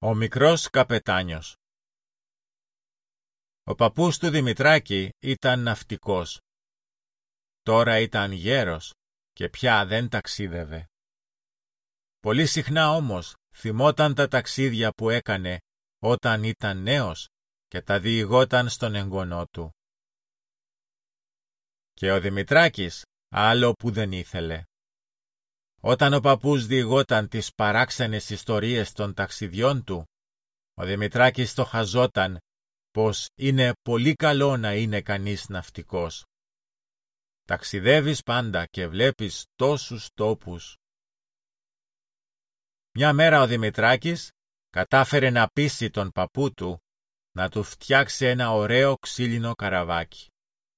Ο μικρός καπετάνιος. Ο παππούς του Δημητράκη ήταν ναυτικός. Τώρα ήταν γέρος και πια δεν ταξίδευε. Πολύ συχνά όμως θυμόταν τα ταξίδια που έκανε όταν ήταν νέος και τα διηγόταν στον εγγονό του. Και ο Δημητράκης άλλο που δεν ήθελε. Όταν ο παππούς διηγόταν τις παράξενες ιστορίες των ταξιδιών του, ο Δημητράκης το χαζόταν πως είναι πολύ καλό να είναι κανείς ναυτικός. Ταξιδεύεις πάντα και βλέπεις τόσους τόπους. Μια μέρα ο Δημητράκης κατάφερε να πείσει τον παππού του να του φτιάξει ένα ωραίο ξύλινο καραβάκι.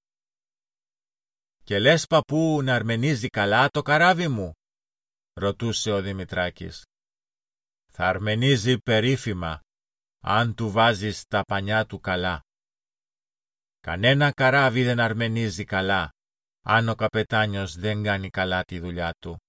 «Και λες, παππού, να αρμενίζει καλά το καράβι μου?» ρωτούσε ο Δημητράκης. «Θα αρμενίζει περίφημα, αν του βάζεις τα πανιά του καλά. Κανένα καράβι δεν αρμενίζει καλά, αν ο καπετάνιος δεν κάνει καλά τη δουλειά του».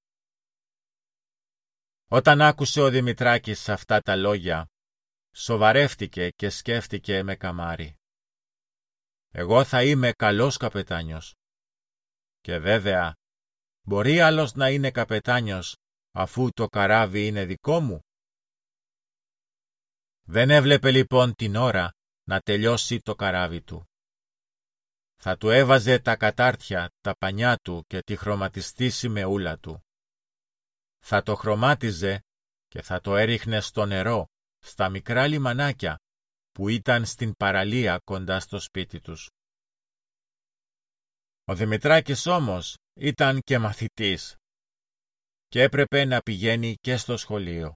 Όταν άκουσε ο Δημητράκης αυτά τα λόγια, σοβαρεύτηκε και σκέφτηκε με καμάρι. «Εγώ θα είμαι καλός καπετάνιος. Και βέβαια, μπορεί άλλος να είναι καπετάνιος αφού το καράβι είναι δικό μου?» Δεν έβλεπε λοιπόν την ώρα να τελειώσει το καράβι του. Θα του έβαζε τα κατάρτια, τα πανιά του και τη χρωματιστή σημεούλα του. Θα το χρωμάτιζε και θα το έριχνε στο νερό, στα μικρά λιμανάκια που ήταν στην παραλία κοντά στο σπίτι τους. Ο Δημητράκης όμως ήταν και μαθητής και έπρεπε να πηγαίνει και στο σχολείο.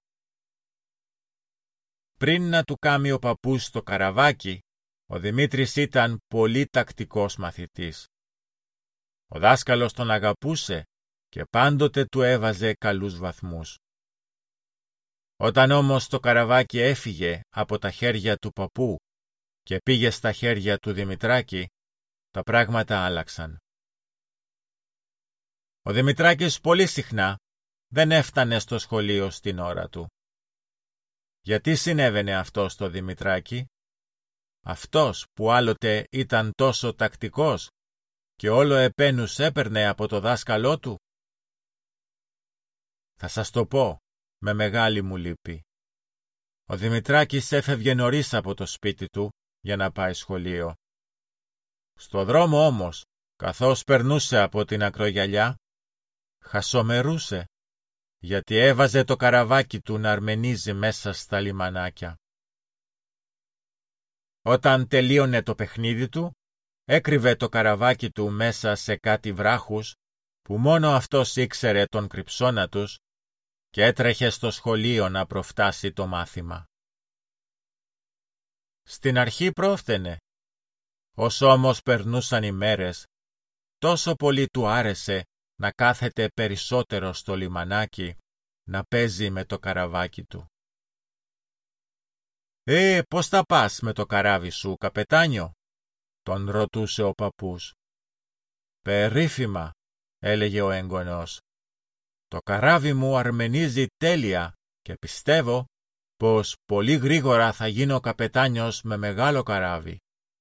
Πριν να του κάνει ο παππούς το καραβάκι, ο Δημήτρης ήταν πολύ τακτικός μαθητής. Ο δάσκαλος τον αγαπούσε και πάντοτε του έβαζε καλούς βαθμούς. Όταν όμως το καραβάκι έφυγε από τα χέρια του παππού και πήγε στα χέρια του Δημητράκη, τα πράγματα άλλαξαν. Ο Δημητράκης πολύ συχνά δεν έφτανε στο σχολείο στην ώρα του. Γιατί συνέβαινε αυτό στο Δημητράκη? Αυτός που άλλοτε ήταν τόσο τακτικός και όλο επένους έπαιρνε από το δάσκαλό του? Θα σας το πω με μεγάλη μου λύπη. Ο Δημητράκης έφευγε νωρίς από το σπίτι του για να πάει σχολείο. Στο δρόμο όμως, καθώς περνούσε από την ακρογιαλιά, χασομερούσε, γιατί έβαζε το καραβάκι του να αρμενίζει μέσα στα λιμανάκια. Όταν τελείωνε το παιχνίδι του, έκρυβε το καραβάκι του μέσα σε κάτι βράχους που μόνο αυτός ήξερε τον κρυψώνα τους και έτρεχε στο σχολείο να προφτάσει το μάθημα. Στην αρχή πρόφθαινε. Όσο όμως περνούσαν οι μέρες, τόσο πολύ του άρεσε να κάθεται περισσότερο στο λιμανάκι, να παίζει με το καραβάκι του. Πώς θα πας με το καράβι σου, καπετάνιο?» τον ρωτούσε ο παππούς. «Περίφημα», έλεγε ο εγγονός. «Το καράβι μου αρμενίζει τέλεια και πιστεύω πως πολύ γρήγορα θα γίνω καπετάνιος με μεγάλο καράβι».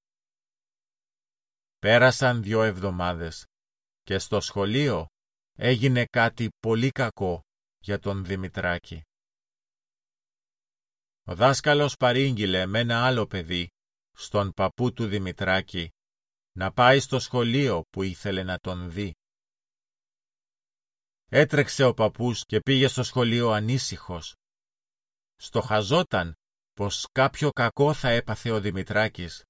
Πέρασαν 2 εβδομάδες και στο σχολείο έγινε κάτι πολύ κακό για τον Δημητράκη. Ο δάσκαλος παρήγγειλε με ένα άλλο παιδί, στον παππού του Δημητράκη, να πάει στο σχολείο που ήθελε να τον δει. Έτρεξε ο παππούς και πήγε στο σχολείο ανήσυχος. Στοχαζόταν πως κάποιο κακό θα έπαθε ο Δημητράκης.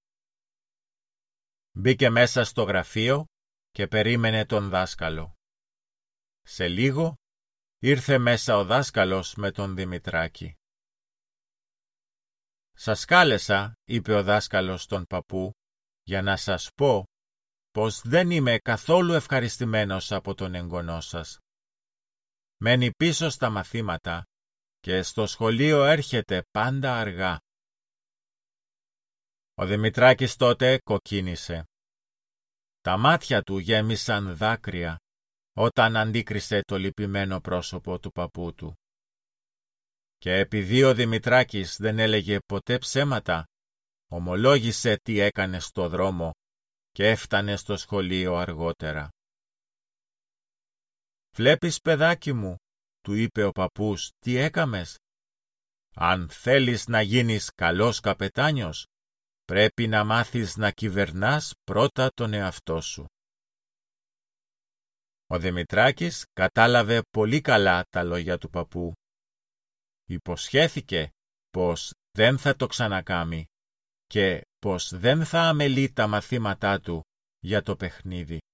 Μπήκε μέσα στο γραφείο και περίμενε τον δάσκαλο. Σε λίγο ήρθε μέσα ο δάσκαλος με τον Δημητράκη. «Σας κάλεσα», είπε ο δάσκαλος στον παππού, «για να σας πω πως δεν είμαι καθόλου ευχαριστημένος από τον εγγονό σας. Μένει πίσω στα μαθήματα και στο σχολείο έρχεται πάντα αργά». Ο Δημητράκης τότε κοκκίνησε. Τα μάτια του γέμισαν δάκρυα όταν αντίκρισε το λυπημένο πρόσωπο του παππού του. Και επειδή ο Δημητράκης δεν έλεγε ποτέ ψέματα, ομολόγησε τι έκανε στο δρόμο και έφτανε στο σχολείο αργότερα. «Βλέπεις, παιδάκι μου», του είπε ο παππούς, «τι έκαμες? Αν θέλεις να γίνεις καλός καπετάνιος, πρέπει να μάθεις να κυβερνάς πρώτα τον εαυτό σου». Ο Δημητράκης κατάλαβε πολύ καλά τα λόγια του παππού. Υποσχέθηκε πως δεν θα το ξανακάμει και πως δεν θα αμελεί τα μαθήματά του για το παιχνίδι.